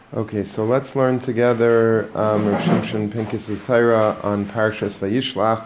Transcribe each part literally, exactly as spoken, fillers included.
Okay, so let's learn together um, Rav Shimshon Pincus's Torah on Parshas Vayishlach,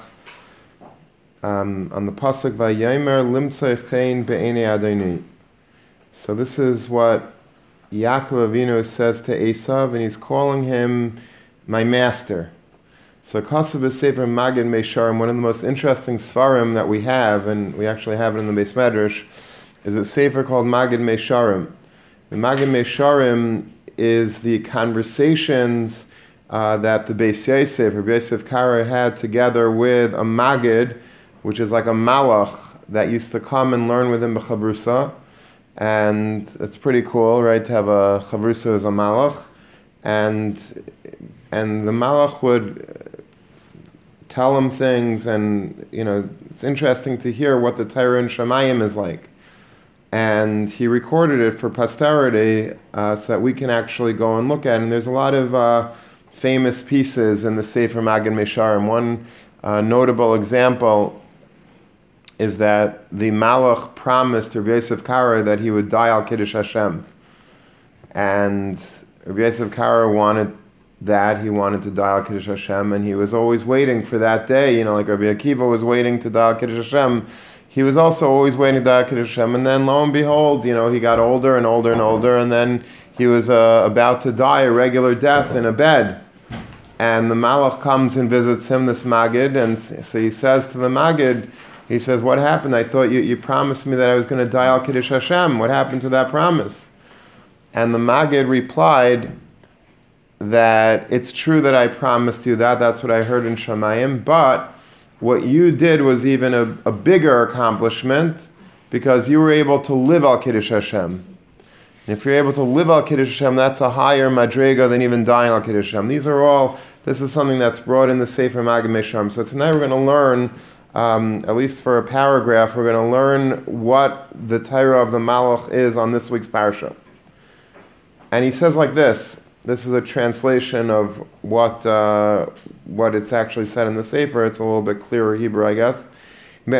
um, on the pasuk Vayomer Limtzei Chen Be'enei Adonai. So this is what Yaakov Avinu says to Esav, and he's calling him my master. So Kasav Sefer Magid Meisharim, one of the most interesting svarim that we have, and we actually have it in the Beis Medrash, is a sefer called Magid Meisharim. The Magid Meisharim is the conversations uh, that the Beis Yosef, or Beis Yosef Kara, had together with a Magid, which is like a Malach that used to come and learn with him b'chavrusa. And it's pretty cool, right, to have a chavrusa as a Malach. And and the Malach would tell him things, and, you know, it's interesting to hear what the Torah in Shemayim is like. And he recorded it for posterity uh, so that we can actually go and look at it. And there's a lot of uh, famous pieces in the Sefer Magid Meisharim. One uh, notable example is that the Malach promised Rabbi Yosef Kara that he would die al Kiddush Hashem. And Rabbi Yosef Kara wanted that. He wanted to die al Kiddush Hashem, and he was always waiting for that day. You know, like Rabbi Akiva was waiting to die al Kiddush Hashem. He was also always waiting to die al Kiddush Hashem, and then lo and behold, you know, he got older and older and older, and then he was uh, about to die a regular death in a bed. And the Malach comes and visits him, this Magid, and so he says to the Magid, he says, "What happened? I thought you, you promised me that I was going to die al Kiddush Hashem. What happened to that promise?" And the Magid replied that it's true that I promised you that. That's what I heard in Shemayim, but what you did was even a, a bigger accomplishment, because you were able to live al Kiddush Hashem. And if you're able to live al Kiddush Hashem, that's a higher madrega than even dying al Kiddush Hashem. These are all, this is something that's brought in the Sefer Magid Meisharim. So tonight we're going to learn, um, at least for a paragraph, we're going to learn what the Torah of the Malach is on this week's parsha. And he says like this. This is a translation of what uh, what it's actually said in the Sefer. It's a little bit clearer Hebrew, I guess. If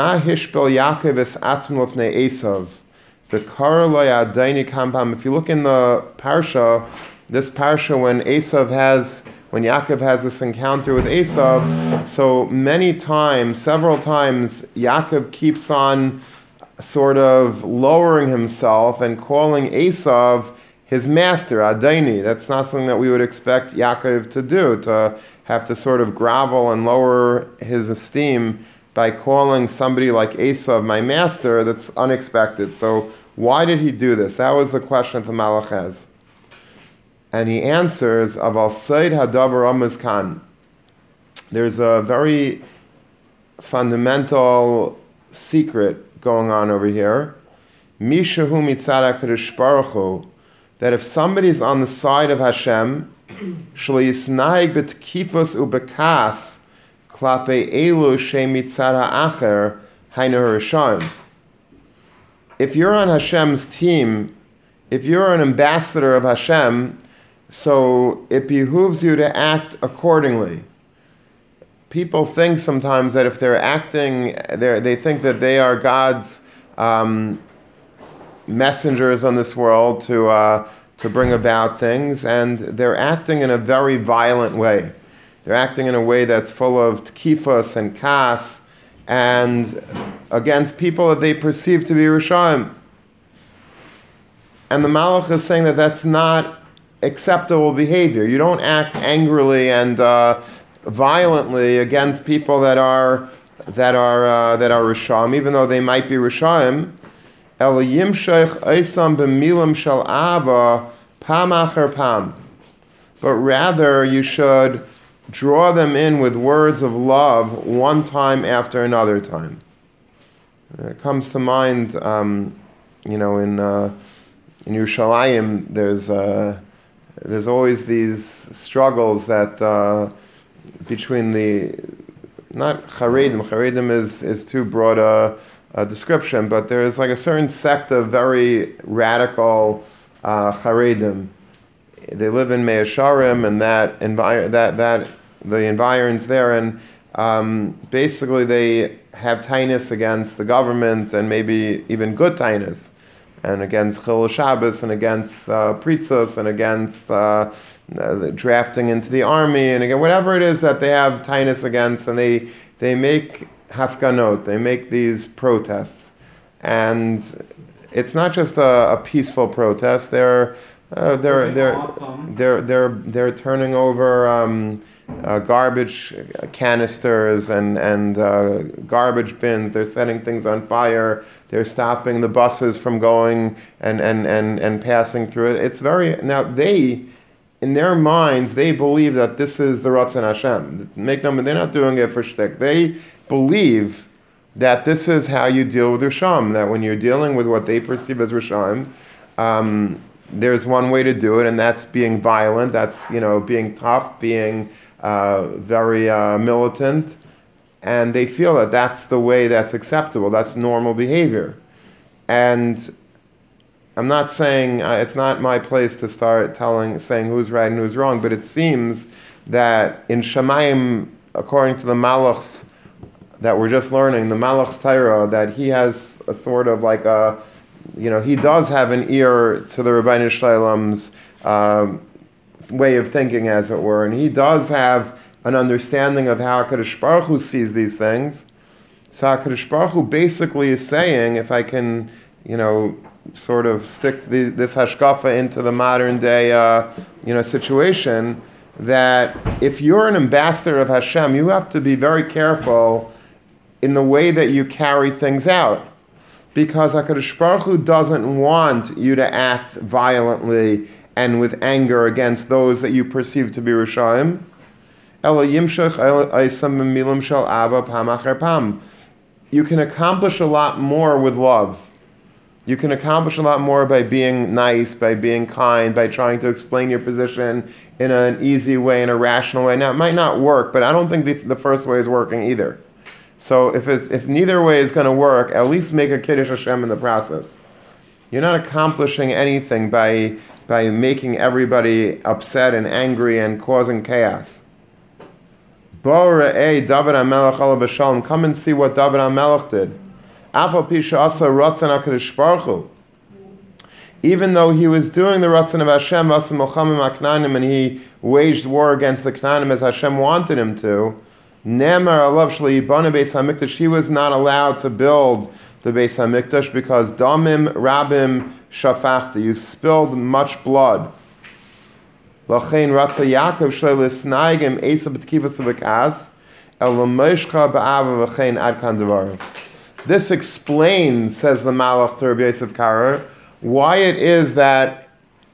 you look in the Parsha, this Parsha, when Esav has, when Yaakov has this encounter with Esav, so many times, several times, Yaakov keeps on sort of lowering himself and calling Esav his master, Adoni. That's not something that we would expect Yaakov to do, to have to sort of grovel and lower his esteem by calling somebody like Esav my master. That's unexpected. So why did he do this? That was the question that the Malach has. And he answers, Aval Seid Hadavar Amaz Kan. There's a very fundamental secret going on over here. Mishahu mitzad HaKadosh Baruch Hu, that if somebody's on the side of Hashem, shlo yisnaheg b'tkifos u'bekas klape elu shemitzad ha'acher hainu harishayim. If you're on Hashem's team, if you're an ambassador of Hashem, so it behooves you to act accordingly. People think sometimes that if they're acting, they they think that they are God's um, messengers on this world to uh, to bring about things, and they're acting in a very violent way. They're acting in a way that's full of tkifos and kas, and against people that they perceive to be Rishayim. And the Malach is saying that that's not acceptable behavior. You don't act angrily and uh, violently against people that are that are uh, that are Rishayim, even though they might be Rishayim. But rather you should draw them in with words of love one time after another time. It comes to mind, um, you know, in uh, in Yerushalayim, there's uh, there's always these struggles that uh, between the not Charedim. Charedim is is too broad a Uh, description, but there is like a certain sect of very radical uh, Haredim. They live in Mea Sharim, and that envi- that that the environs there, and um, basically they have tainus against the government, and maybe even good tainus. and against Chilul Shabbos, and against uh, Pritzos, and against uh, the drafting into the army, and again, whatever it is that they have tinus against, and they they make hafganot, they make these protests. And it's not just a, a peaceful protest, they're uh, they're, they're, they're, they're, they're turning over um, uh, garbage canisters and, and uh, garbage bins, they're setting things on fire, they're stopping the buses from going and, and, and, and passing through it. It's very, now they, in their minds, they believe that this is the Ratzon Hashem. Make no, they're not doing it for shtick. They believe that this is how you deal with Risham, that when you're dealing with what they perceive as Risham, um, there's one way to do it, and that's being violent, that's, you know, being tough, being uh, very uh, militant, and they feel that that's the way that's acceptable, that's normal behavior. And I'm not saying, uh, it's not my place to start telling, saying who's right and who's wrong, but it seems that in Shamayim, according to the Malachs that we're just learning, the Malach's Torah, that he has a sort of like a, you know, he does have an ear to the Rabbeinu Shlomo's uh, way of thinking, as it were, and he does have an understanding of how HaKadosh Baruch Hu sees these things. So HaKadosh Baruch Hu basically is saying, if I can, you know, sort of stick the, this hashkafa into the modern day, uh, you know, situation, that if you're an ambassador of Hashem, you have to be very careful in the way that you carry things out, because HaKadosh Baruch Hu doesn't want you to act violently and with anger against those that you perceive to be Rishaim. You can accomplish a lot more with love. You can accomplish a lot more by being nice, by being kind, by trying to explain your position in an easy way, in a rational way. Now, it might not work, but I don't think the, the first way is working either. So if it's if neither way is going to work, at least make a Kiddush Hashem in the process. You're not accomplishing anything by by making everybody upset and angry and causing chaos. Bo re'eh David HaMelech alav v'shalom. Come and see what David HaMelech did. Afal pi she'asa ratzon HaKadosh Baruch Hu. Even though he was doing the ratzon of Hashem, v'asa milchamim ha'knanim, and he waged war against the Knanim as Hashem wanted him to, Nemar alav shli yibana beis hamikdash, he was not allowed to build the beis hamikdash because damim rabim shafachta, you spilled much blood. Lachein ratza Yaakov shlei lisnaigim Esav b'tkifas v'kas el l'moishcha ba'ava v'chein ad kan devarim. This explains, says the Malach to Rabbi Yosef Karo, why it is that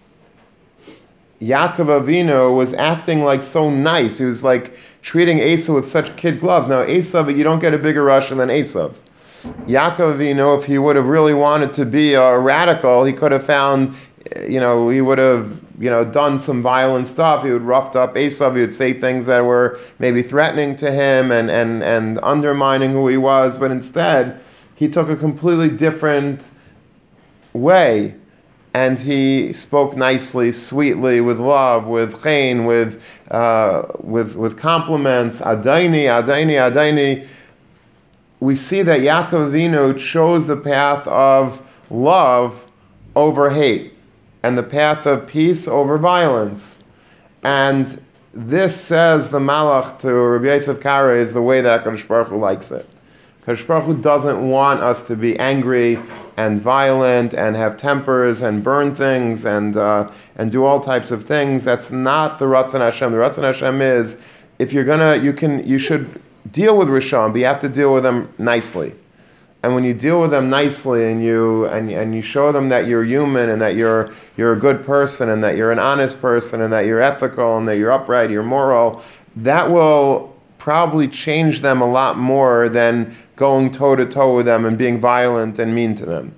Yaakov Avinu was acting like so nice. He was like treating Esav with such kid gloves. Now, Esav, you don't get a bigger Russian than Esav. Yaakov Avinu, if he would have really wanted to be a radical, he could have found, you know, he would have, you know, done some violent stuff. He would roughed up Esav. He would say things that were maybe threatening to him and, and, and undermining who he was. But instead, he took a completely different way. And he spoke nicely, sweetly, with love, with chen, with uh, with with compliments. Adaini, Adaini, Adaini. We see that Yaakov Avinu chose the path of love over hate, and the path of peace over violence. And this, says the Malach to Rabbi Yosef Karo, is the way that HaKadosh Baruch Hu likes it. HaKadosh Baruch Hu doesn't want us to be angry and violent and have tempers and burn things and uh, and do all types of things. That's not the Ratzon Hashem. The Ratzon Hashem is, if you're gonna, you can, you should deal with Rishon, but you have to deal with them nicely. And when you deal with them nicely and you and and you show them that you're human and that you're you're a good person and that you're an honest person and that you're ethical and that you're upright, you're moral, that will probably change them a lot more than going toe-to-toe with them and being violent and mean to them.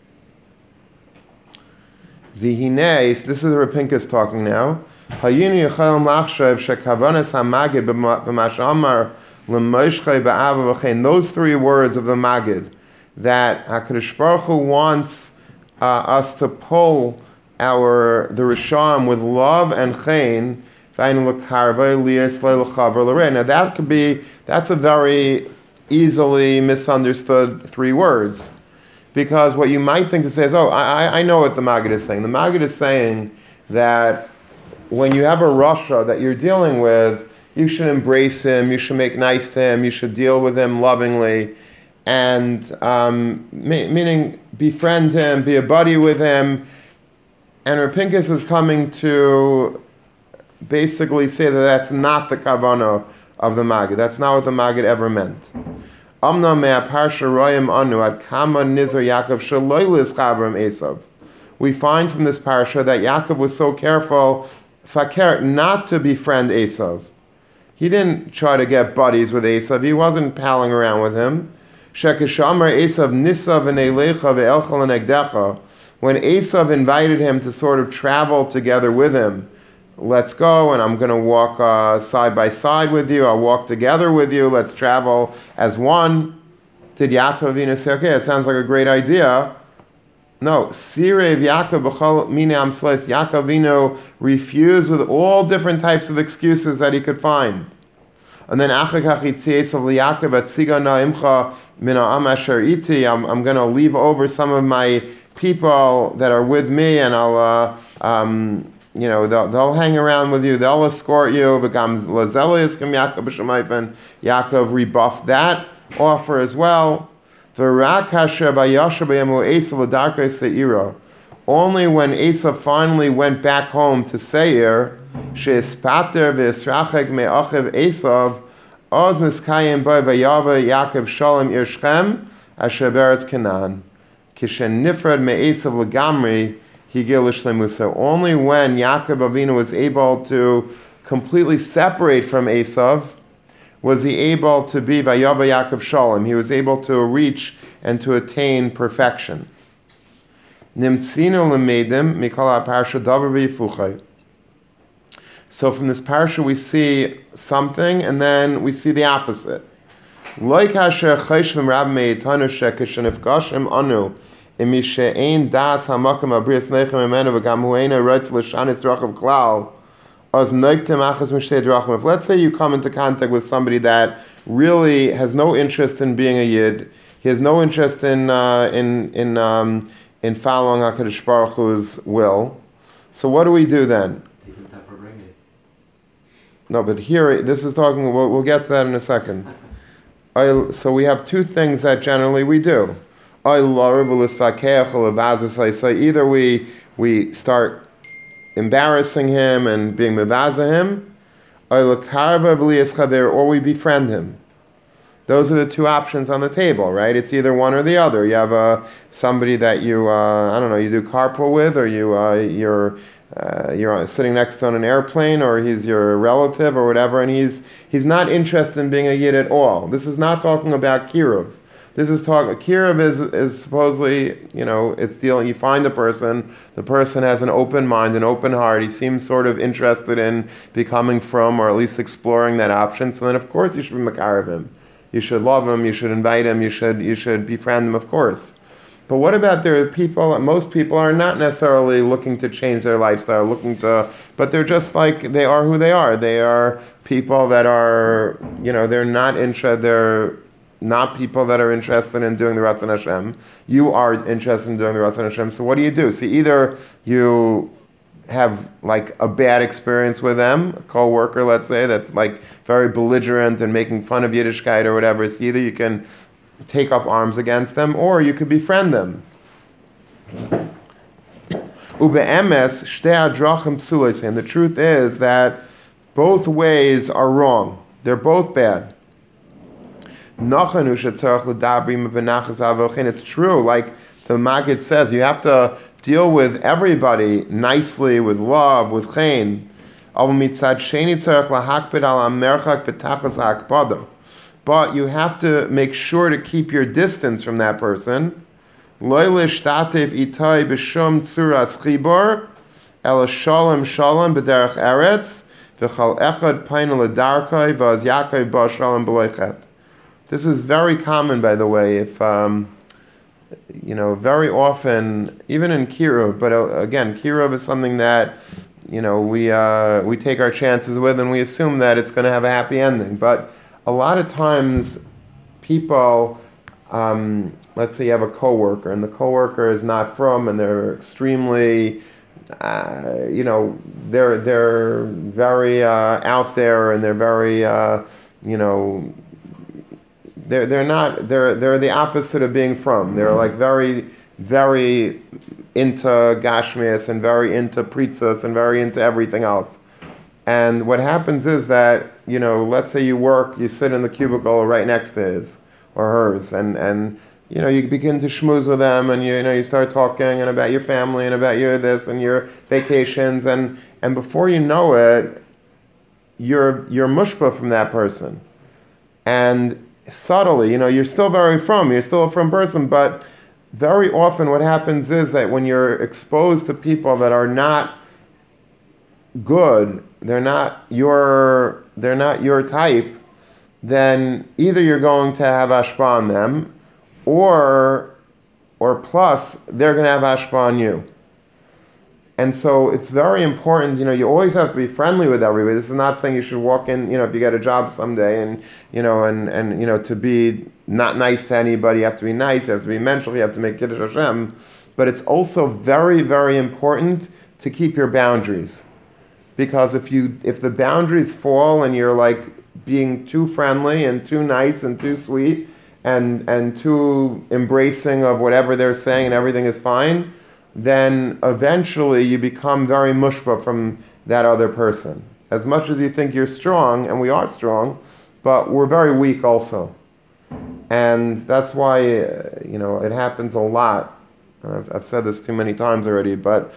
V'hinei, this is Rav Pinkus talking now. Hayinu yechol machshav shekavanas hamagid b'mash amar l'moishchei ba'ava v'chein. Those three words of the Magid, that HaKadosh Baruch Hu wants uh, us to pull our the Risham with love and chen. Now that could be, that's a very easily misunderstood three words. Because what you might think to say is, oh, I, I know what the Maggid is saying. The Maggid is saying that when you have a Rasha that you're dealing with, you should embrace him, you should make nice to him, you should deal with him lovingly, and um, me- meaning befriend him, be a buddy with him. And Rav Pinkus is coming to basically say that that's not the kavanah of the Maggid. That's not what the Maggid ever meant. Amna mea parsha royim anu ad kama nizar Yaakov shaloilis chavram Esav. We find from this parsha that Yaakov was so careful, fakir, not to befriend Esav. He didn't try to get buddies with Esav. He wasn't palling around with him. Shekeshamar Esav nisav v'neilecha ve'elchal negdecha. When Esav invited him to sort of travel together with him, let's go, and I'm going to walk uh, side by side with you. I'll walk together with you. Let's travel as one. Did Yaakov Avinu say, okay, it sounds like a great idea? No. Sirev Yaakov b'chol mine amsles. Yaakov Avinu refused with all different types of excuses that he could find. And then Achar kach yitzi Esav liYaakov atziga na'imcha min ha'am asher iti. I'm I'm going to leave over some of my people that are with me, and I'll, uh, um, you know, they'll, they'll hang around with you, they'll escort you. Yaakov rebuffed that offer as well. Only when Esav finally went back home to Seir, she'ispater v'israchek me'achiv Esav, oz niskayim bo v'yava Yaakov shalom ir Shechem asher beretz Canaan. Kishen nifrad me'esav l'gamri higil l'shlemusa. Only when Yaakov Avinu was able to completely separate from Esav was he able to be vayava Yaakov shalom. He was able to reach and to attain perfection. Nimtzinu l'meidim mikol ha'parsha davar v'yifuchay. So from this parsha we see something, and then we see the opposite. Like asher chayshvim rab me'itanu shekishen ifgashim anu imishe'ein das hamakam abrias nechem emenu v'gam hu'ena roitz l'shanis rachav klal az noiktem achas mishtei drachim. If let's say you come into contact with somebody that really has no interest in being a yid, he has no interest in uh, in in um, in following HaKadosh Baruch Hu's will, so what do we do then? No, but here this is talking. We'll, we'll get to that in a second. I, so we have two things that generally we do. Either we we start embarrassing him and being mevaza him, or we befriend him. Those are the two options on the table, right? It's either one or the other. You have uh, somebody that you uh, I don't know, you do carpool with, or you uh, you're Uh, you're sitting next to on an airplane, or he's your relative or whatever, and he's he's not interested in being a yid at all. This is not talking about kiruv. This is talking. Kiruv is is supposedly, you know, it's dealing. You find a person, the person has an open mind, an open heart. He seems sort of interested in becoming from, or at least exploring that option. So then, of course, you should be makarev him. You should love him. You should invite him. You should you should befriend him, of course. But what about there are people, most people are not necessarily looking to change their lifestyle, looking to, but they're just like, they are who they are. They are people that are, you know, they're not interested, they're not people that are interested in doing the Ratzon Hashem. You are interested in doing the Ratzon Hashem, so what do you do? So either you have like a bad experience with them, a co-worker, let's say, that's like very belligerent and making fun of Yiddishkeit or whatever, so either you can take up arms against them, or you could befriend them. Ube'emes shtei hadrachim psulos, and the truth is that both ways are wrong. They're both bad. It's true, like the Maggid says, you have to deal with everybody nicely, with love, with chen. But you have to make sure to keep your distance from that person. This is very common, by the way. If um, you know, very often, even in kiruv, but uh, again, kiruv is something that, you know, we uh, we take our chances with, and we assume that it's going to have a happy ending. But a lot of times, people um, let's say you have a coworker, and the coworker is not from, and they're extremely, uh, you know, they're they're very uh, out there, and they're very, uh, you know, they're they're not they're they're the opposite of being from. They're like very very into Gashmias and very into Pritzas and very into everything else. And what happens is that, you know, let's say you work, you sit in the cubicle right next to his or hers, and, and you know, you begin to schmooze with them, and you, you know, you start talking and about your family and about your this and your vacations, and, and before you know it, you're you're mushpa from that person. And subtly, you know, you're still very from, you're still a from person, but very often what happens is that when you're exposed to people that are not good, they're not your they're not your type, then either you're going to have ashpa on them, or or plus they're going to have ashpa on you. And so it's very important, you know, you always have to be friendly with everybody. This is not saying you should walk in, you know, if you get a job someday and, you know, and, and you know, to be not nice to anybody, you have to be nice, you have to be mental, you have to make Kiddush Hashem. But it's also very, very important to keep your boundaries. Because if you if the boundaries fall and you're like being too friendly and too nice and too sweet and and too embracing of whatever they're saying and everything is fine, then eventually you become very mushba from that other person. As much as you think you're strong, and we are strong, but we're very weak also. And that's why, uh, you know, it happens a lot. I've, I've said this too many times already, but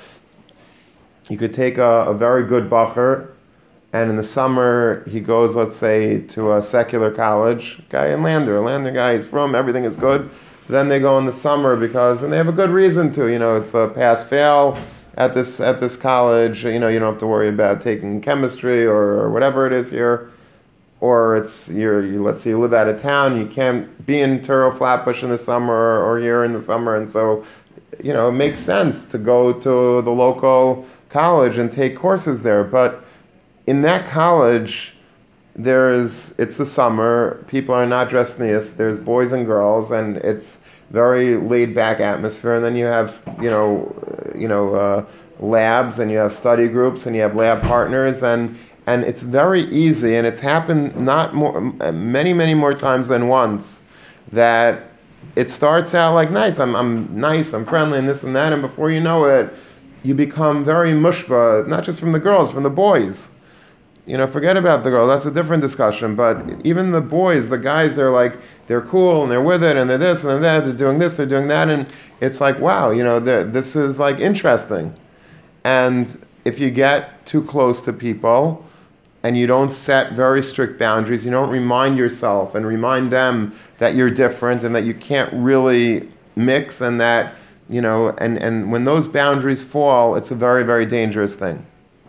you could take a, a very good bacher, and in the summer he goes, let's say, to a secular college, guy in Lander, a Lander guy, he's from, everything is good. Then they go in the summer because, and they have a good reason to, you know, it's a pass-fail at this at this college, you know, you don't have to worry about taking chemistry or, or whatever it is here, or it's, you're, you, let's say you live out of town, you can't be in Turo Flatbush in the summer or, or here in the summer, and so, you know, it makes sense to go to the local college and take courses there. But in that college, there's it's the summer, people are not dressed nice, there's boys and girls, and it's very laid back atmosphere, and then you have, you know, you know, uh, labs, and you have study groups, and you have lab partners, and and it's very easy, and it's happened not more many many more times than once, that it starts out like nice, I'm I'm nice, I'm friendly, and this and that, and before you know it, you become very mushba, not just from the girls, from the boys. You know, forget about the girl, that's a different discussion, but even the boys, the guys, they're like, they're cool, and they're with it, and they're this, and they're that, they're doing this, they're doing that, and it's like, wow, you know, this is like interesting. And if you get too close to people, and you don't set very strict boundaries, you don't remind yourself and remind them that you're different, and that you can't really mix, and that, you know, and, and when those boundaries fall, it's a very, very dangerous thing.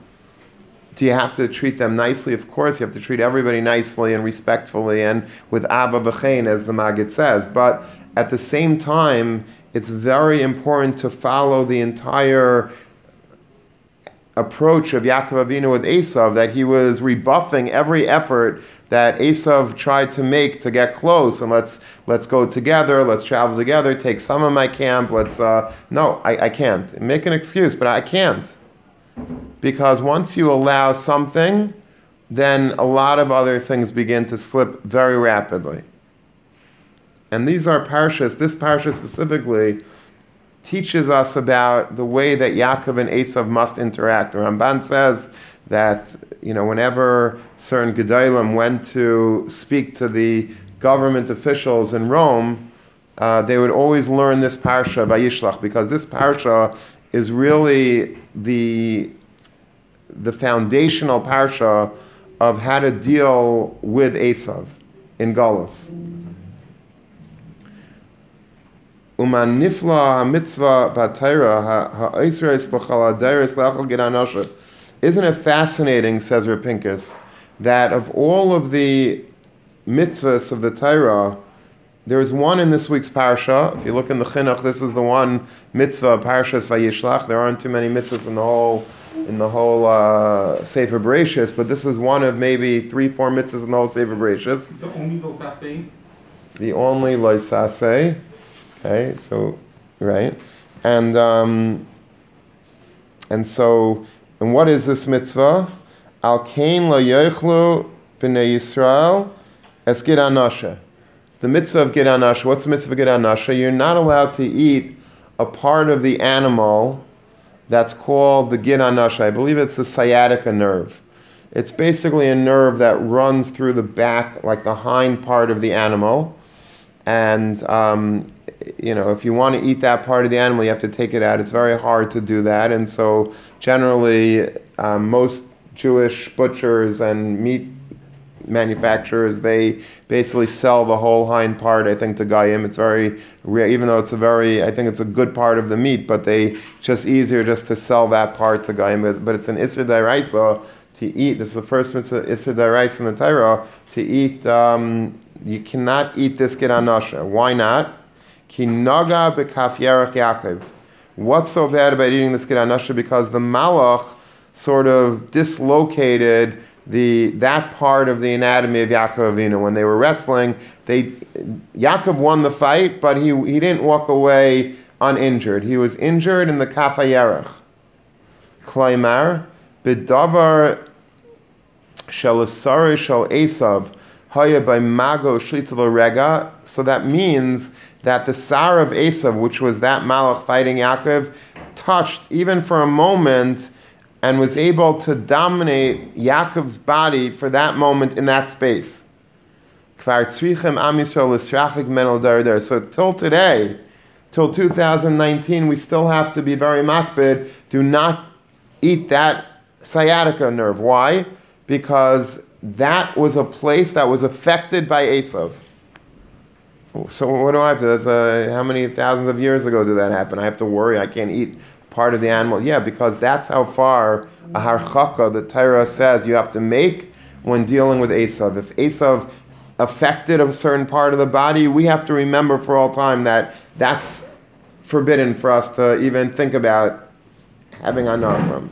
Do you have to treat them nicely? Of course, you have to treat everybody nicely and respectfully and with Ava v'chein, as the Maggid says. But at the same time, it's very important to follow the entire approach of Yaakov Avinu with Esav, that he was rebuffing every effort that Esav tried to make to get close, and let's let's go together, let's travel together, take some of my camp, let's, uh, no, I, I can't. Make an excuse, but I can't. Because once you allow something, then a lot of other things begin to slip very rapidly. And these are parshas, this parsha specifically teaches us about the way that Yaakov and Esav must interact. The Ramban says that, you know, whenever certain Gedalim went to speak to the government officials in Rome, uh, they would always learn this parsha, Vayishlach, because this parsha is really the the foundational parsha of how to deal with Esav in Galus. Uman nifla mitzvah b'Torah ha'isra yislachal ha'deiris la'achal gedanashav. Isn't it fascinating, says Reb Pinkus, that of all of the mitzvahs of the Torah, there's one in this week's parsha. If you look in the Chinuch, this is the one mitzvah, Parshas Vayishlach. There aren't too many mitzvahs in the whole in the whole uh, Sefer Bereshis, but this is one of maybe three, four mitzvahs in the whole Sefer Bereshis. The only Loisaseh. The only Loisaseh. Okay, so, right. And, um, and so, and what is this mitzvah? Al kain lo yochlu b'nei Yisrael es gid anasha. The mitzvah of gid anasha. What's the mitzvah of gid anasha? You're not allowed to eat a part of the animal that's called the gid anasha. I believe it's the sciatica nerve. It's basically a nerve that runs through the back, like the hind part of the animal. And, um, you know, if you want to eat that part of the animal, you have to take it out. It's very hard to do that. And so generally, um, most Jewish butchers and meat manufacturers, they basically sell the whole hind part, I think, to Goyim. It's very rare, even though it's a very, I think it's a good part of the meat, but they, it's just easier just to sell that part to Goyim. But it's an Isser D'Oraisa to eat. This is the first mitzvah, Isser D'Oraisa in the Torah, to eat, um, you cannot eat this gid anasha. Why not? Ki naga b'kaf Yerach Yaakov. What's so bad about eating this gid anasha? Because the malach sort of dislocated the that part of the anatomy of Yaakov Avinu. When they were wrestling, they Yaakov won the fight, but he he didn't walk away uninjured. He was injured in the kaf hayerach. Klaimar b'davar shel asari shel Esav haya by mago shlitalo rega. So that means that the sar of Esav, which was that malach fighting Yaakov, touched even for a moment and was able to dominate Yaakov's body for that moment in that space. So till today, till two thousand nineteen, we still have to be very makbid. Do not eat that sciatica nerve. Why? Because that was a place that was affected by Esav. So what do I have to? That's a, how many thousands of years ago did that happen? I have to worry. I can't eat part of the animal. Yeah, because that's how far a harchaka, the Torah says, you have to make when dealing with Esav. If Esav affected a certain part of the body, we have to remember for all time that that's forbidden for us to even think about having anah from.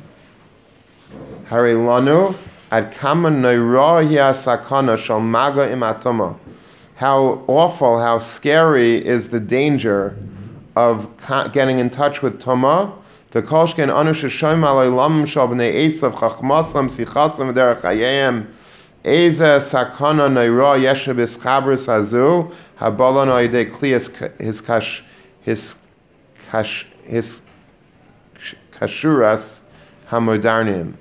Hare lanu ad kama neira hiya sakana shel maga im atoma. How awful, how scary is the danger of getting in touch with Toma. The Kolshken Anush Shom Alaylam Shabne Esav Chachmasam Sichasam Derech Hayem Eza Sakana Neira Yeshabis Chabris Hazu Habalan Oide Klias his kash his kash his kashuras Hamodarnim.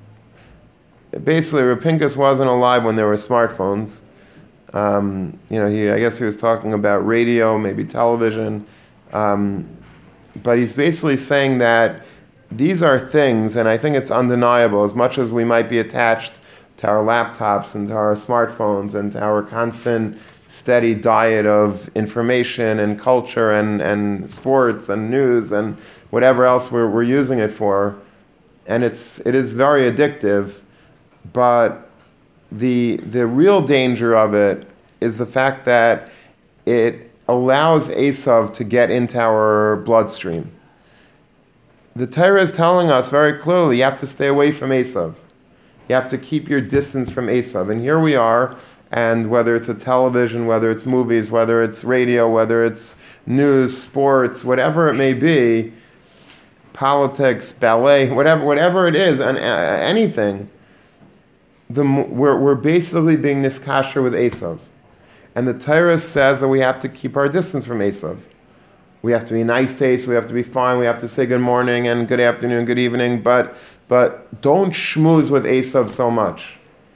Basically, Rapinkus wasn't alive when there were smartphones. Um, you know, he I guess he was talking about radio, maybe television. Um, But he's basically saying that these are things, and I think it's undeniable, as much as we might be attached to our laptops and to our smartphones and to our constant, steady diet of information and culture and, and sports and news and whatever else we're, we're using it for. And it's it is very addictive, but the the real danger of it is the fact that it allows Esav to get into our bloodstream. The Torah is telling us very clearly, you have to stay away from Esav. You have to keep your distance from Esav. And here we are, and whether it's a television, whether it's movies, whether it's radio, whether it's news, sports, whatever it may be, politics, ballet, whatever whatever it is, and uh, anything, the, we're, we're basically being niskasher with Esav. And the Torah says that we have to keep our distance from Esav. We have to be nice to Esav, we have to be fine, we have to say good morning and good afternoon, good evening, but but don't schmooze with Esav so much.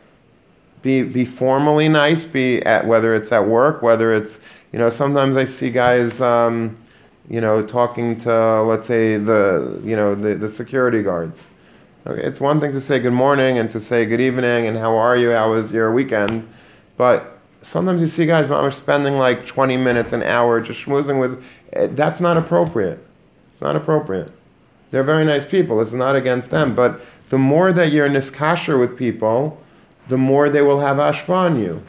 Be be formally nice, be at, whether it's at work, whether it's, you know, sometimes I see guys, um, you know, talking to, let's say, the, you know, the, the security guards. Okay, it's one thing to say good morning and to say good evening and how are you, how was your weekend, but sometimes you see guys are spending like twenty minutes, an hour just schmoozing with, that's not appropriate. It's not appropriate. They're very nice people. It's not against them. But the more that you're niskasher with people, the more they will have ashpa on you.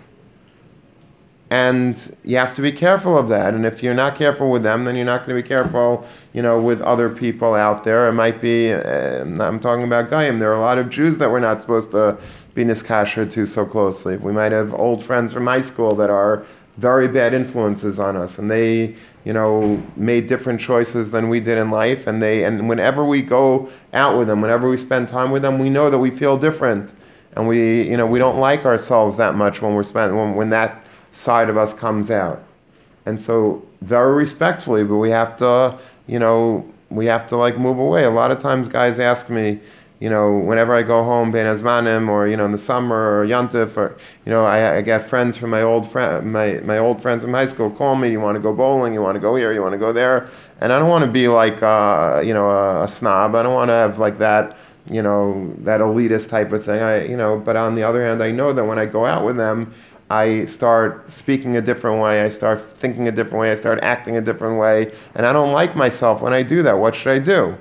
And you have to be careful of that. And if you're not careful with them, then you're not going to be careful, you know, with other people out there. It might be, uh, I'm talking about Goyim. There are a lot of Jews that we're not supposed to be niskasher to so closely. We might have old friends from high school that are very bad influences on us, and they you know, made different choices than we did in life, and they and whenever we go out with them, whenever we spend time with them, we know that we feel different, and we you know we don't like ourselves that much when we're spend when, when that side of us comes out, and so very respectfully, but we have to you know we have to like move away. A lot of times, guys ask me, you know, whenever I go home, Ben Azmanim, or you know, in the summer, or Yantif, or you know, I, I get friends from my old friend, my my old friends from high school call me. You want to go bowling? You want to go here? You want to go there? And I don't want to be like, uh, you know, a, a snob. I don't want to have like that, you know, that elitist type of thing. I, you know, but on the other hand, I know that when I go out with them, I start speaking a different way. I start thinking a different way. I start acting a different way, and I don't like myself when I do that. What should I do?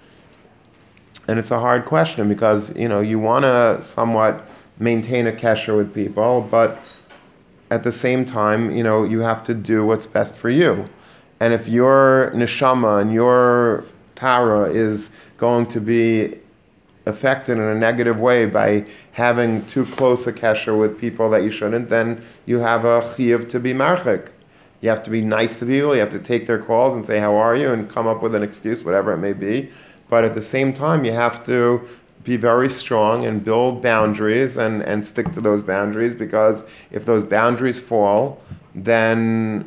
And it's a hard question because, you know, you want to somewhat maintain a kesher with people, but at the same time, you know, you have to do what's best for you. And if your neshama and your tara is going to be affected in a negative way by having too close a kesher with people that you shouldn't, then you have a chiyuv to be marchik. You have to be nice to people, you have to take their calls and say, how are you? And come up with an excuse, whatever it may be. But at the same time, you have to be very strong and build boundaries and, and stick to those boundaries, because if those boundaries fall, then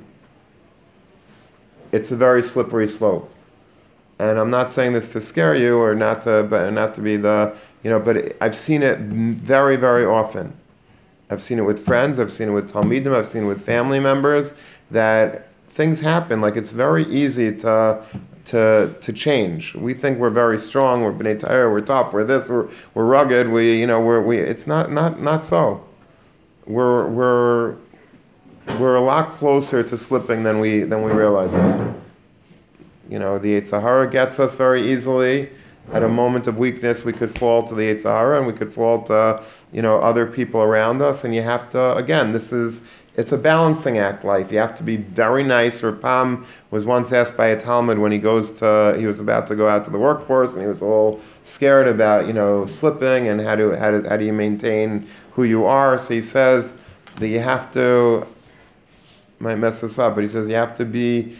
it's a very slippery slope. And I'm not saying this to scare you or not to, but not to be the, you know, but I've seen it very, very often. I've seen it with friends, I've seen it with Talmidim, I've seen it with family members, that things happen. Like, it's very easy to to to change. We think we're very strong, we're b'nai Torah, we're tough, we're this, we're we're rugged, we you know, we're we it's not not not so. We're we're we're a lot closer to slipping than we than we realize it. You know, the Yetzer Hara gets us very easily. At a moment of weakness, we could fall to the Yetzer Hara, and we could fall to, you know, other people around us. And you have to, again, this is, it's a balancing act, life. You have to be very nice. Rapam was once asked by a Talmud when he goes to, he was about to go out to the workforce, and he was a little scared about, you know, slipping and how do, how do, how do you maintain who you are. So he says that you have to, might mess this up, but he says you have to be,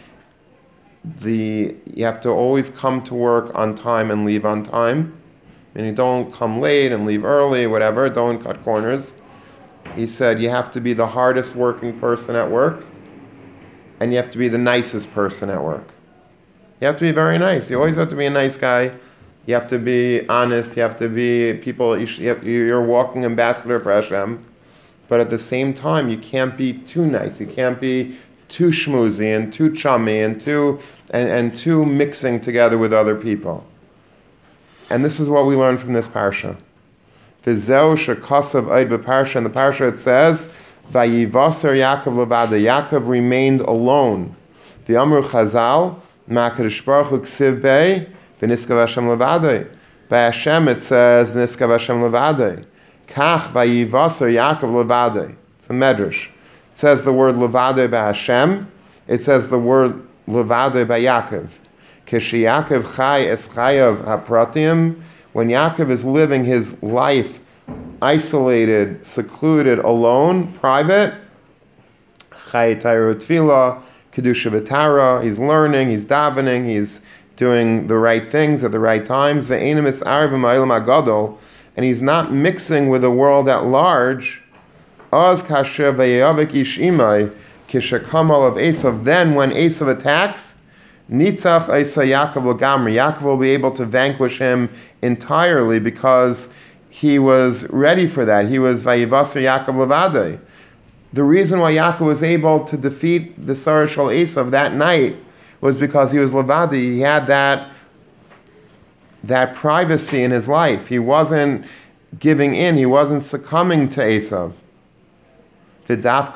The you have to always come to work on time and leave on time, and you don't come late and leave early, whatever. Don't cut corners. He said you have to be the hardest working person at work, and you have to be the nicest person at work. You have to be very nice. You always have to be a nice guy. You have to be honest. You have to be people. You should, you have, you're a walking ambassador for Hashem, but at the same time, you can't be too nice. You can't be too schmoozy and too chummy and too and, and too mixing together with other people. And this is what we learn from this parsha. V'zeu shekasav oid b'parsha. In the parsha it says, "Vayivaser Yaakov levada." Yaakov remained alone. The Amru Chazal, Ma'akadosh Baruch Hu ksiv bei v'niskav Hashem levadei. By Hashem it says niskav Hashem levadei. Kach vayivaser Yaakov levadei. It's a medrash. It says the word levadei by Hashem. It says the word levadei by Yaakov. Kishi Yaakov chai es chayav hapratim. When Yaakov is living his life isolated, secluded, alone, private, chai tayru tefillah, kedusha v'tara. He's learning, he's davening, he's doing the right things at the right times. Ve'enim es arvim ha'olam hagadol, and he's not mixing with the world at large. Az kasher v'yavik ish imai kishakamal of Esav. Then when Esav attacks, nitzach Esa Yaakov l'gamri. Yaakov will be able to vanquish him entirely because he was ready for that. He was vayivaser Yaakov levadei. The reason why Yaakov was able to defeat the Sarah Shal Esav that night was because he was levadei. He had that that privacy in his life. He wasn't giving in. He wasn't succumbing to Esav. That's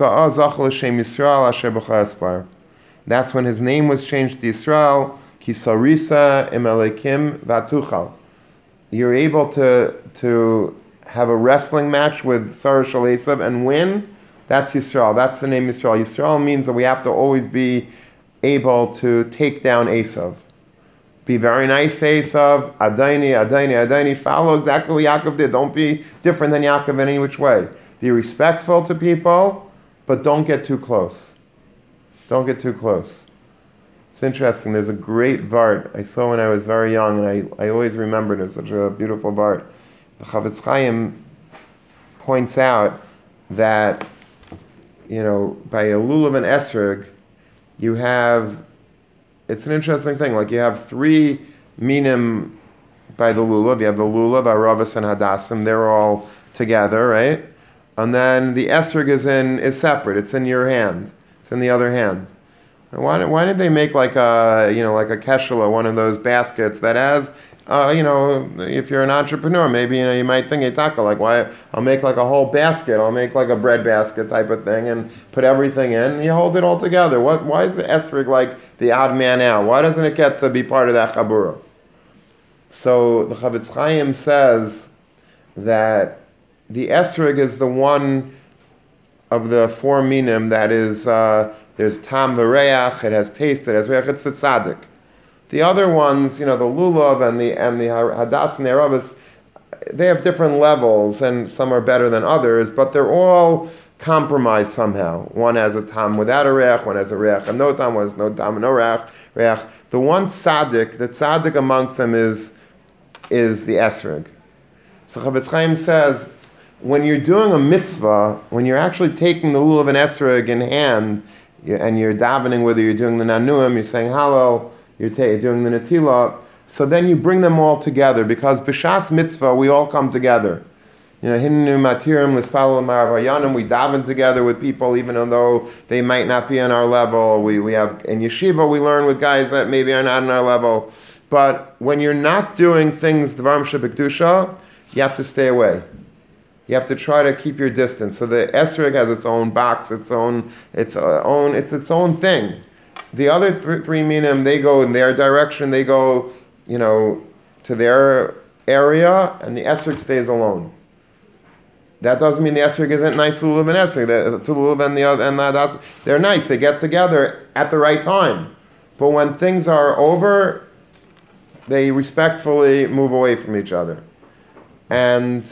when his name was changed to Yisrael. Kisarisa imelekim vatuchal. You're able to to have a wrestling match with Sarah Shal Esav and win. That's Yisrael. That's the name Yisrael. Yisrael means that we have to always be able to take down Esav. Be very nice to Esav. Adaini, Adaini, Adaini. Follow exactly what Yaakov did. Don't be different than Yaakov in any which way. Be respectful to people, but don't get too close. Don't get too close. It's interesting. There's a great Vart I saw when I was very young, and I, I always remembered it. It's such a beautiful Vart. The Chavetz Chaim points out that, you know, by a lulav and esrog, you have, it's an interesting thing, like you have three minim by the lulav. You have the lulav, aravas, and hadassim. They're all together, right? And then the esrog is in is separate. It's in your hand. It's in the other hand. And why, why did they make like a, you know, like a keshela, one of those baskets that has, uh, you know, if you're an entrepreneur, maybe, you know, you might think, hey, taka, like, why, I'll make like a whole basket. I'll make like a bread basket type of thing and put everything in, and you hold it all together. What? Why is the esrog like the odd man out? Why doesn't it get to be part of that chabura? So the Chavetz Chaim says that the esrog is the one of the four minim that is, uh, there's tam v'reach, it has taste, it has reach, it's the tzaddik. The other ones, you know, the lulav and the and the hadas and the aravas, they have different levels, and some are better than others, but they're all compromised somehow. One has a tam without a reach, one has a reach and no tam, one has no tam and no reach. reach. The one tzaddik, the tzaddik amongst them is is the esrog. So Chavetz Chaim says, when you're doing a mitzvah, when you're actually taking the lulav and esrog in hand, and you're davening, whether you're doing the nanuim, you're saying hallel, you're, ta- you're doing the netilah, so then you bring them all together, because b'shas mitzvah, we all come together. You know, hinnu matirim l'spalel ma'avayanim, we daven together with people, even though they might not be on our level. We we have, in yeshiva, we learn with guys that maybe are not on our level. But when you're not doing things, dvarim shebekdusha, you have to stay away. You have to try to keep your distance. So the esrog has its own box, its own, its own, it's its own thing. The other th- three minim, they go in their direction. They go, you know, to their area, and the esrog stays alone. That doesn't mean the esrog isn't nice lulav and esrog. The lulav and the other and the they're nice. They get together at the right time. But when things are over, they respectfully move away from each other, and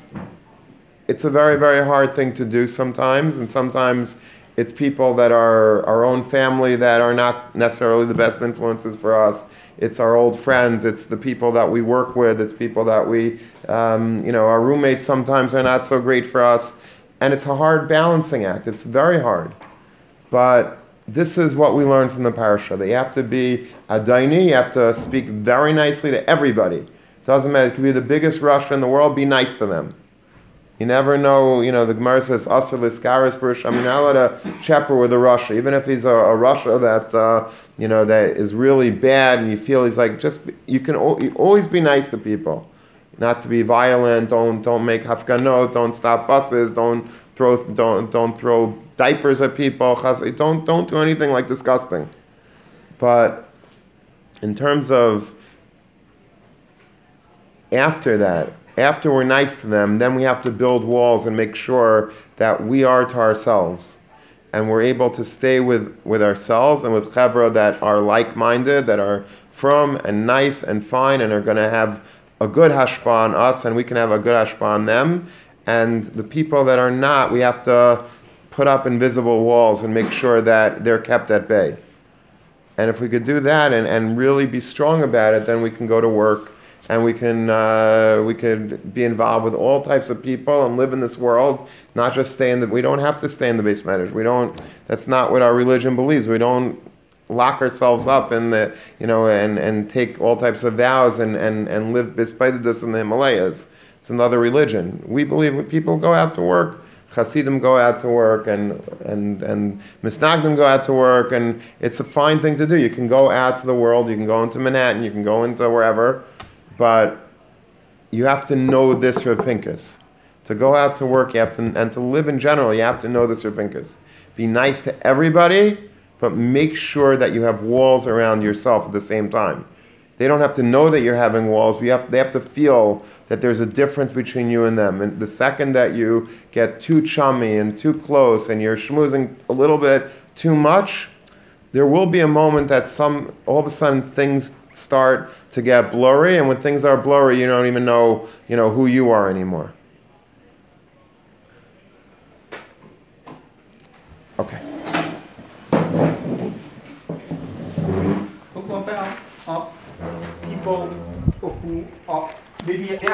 it's a very, very hard thing to do sometimes, and sometimes it's people that are our own family that are not necessarily the best influences for us. It's our old friends, it's the people that we work with, it's people that we, um, you know, our roommates sometimes are not so great for us, and it's a hard balancing act. It's very hard. But this is what we learn from the parasha. That you have to be a daini, you have to speak very nicely to everybody. Doesn't matter, it could be the biggest Russia in the world, be nice to them. You never know, you know, the Gemara says, Asr l'skaris b'rish, I mean, not let a chepper with a Russia, even if he's a, a Russia that, uh, you know, that is really bad, and you feel he's like, just, you can o- you always be nice to people. Not to be violent, don't don't make hafganot, don't stop buses, don't throw don't don't throw diapers at people, don't don't do anything like disgusting. But in terms of after that, after we're nice to them, then we have to build walls and make sure that we are to ourselves. And we're able to stay with, with ourselves and with chevra that are like-minded, that are from and nice and fine, and are going to have a good hashpah on us, and we can have a good hashpah on them. And the people that are not, we have to put up invisible walls and make sure that they're kept at bay. And if we could do that and, and really be strong about it, then we can go to work, and we can uh, we could be involved with all types of people and live in this world, not just stay in the, we don't have to stay in the base medrash. We don't, that's not what our religion believes. We don't lock ourselves up in the, you know, and, and take all types of vows and, and, and live despite this in the Himalayas. It's another religion. We believe when people go out to work, Hasidim go out to work, and and and Misnagdim go out to work, and it's a fine thing to do. You can go out to the world, you can go into Manhattan, you can go into wherever, but you have to know this Rav Pinkus. To go out to work, you have to, and to live in general, you have to know this Rav Pinkus. Be nice to everybody, but make sure that you have walls around yourself at the same time. They don't have to know that you're having walls, but you have, they have to feel that there's a difference between you and them. And the second that you get too chummy and too close and you're schmoozing a little bit too much, there will be a moment that some, all of a sudden things start to get blurry, and when things are blurry, you don't even know, you know, who you are anymore. Okay. o, o, o, maybe